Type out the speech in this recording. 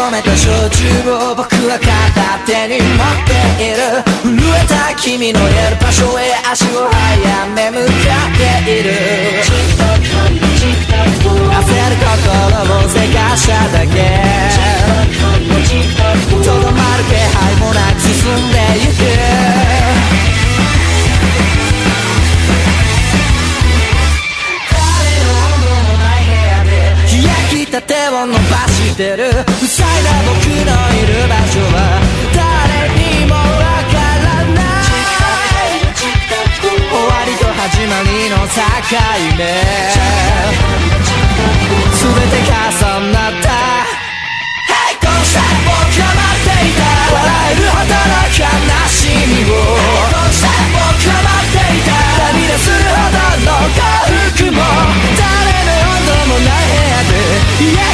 込めた焼酎を僕は片手に持っている。震えた君のいる場所へ足を早め向かっている。焦る心をせかしただけ、とどまる気配もなく進んでゆく。焼きたてを伸ばしてる。塞いだ僕のいる場所は誰にもわからない。終わりと始まりの境目、全て重なった。Hey こうして僕は待っていた。笑えるほどの悲しみを、こうして僕は待っていた。涙するほどの幸福も、誰の温度もない部屋で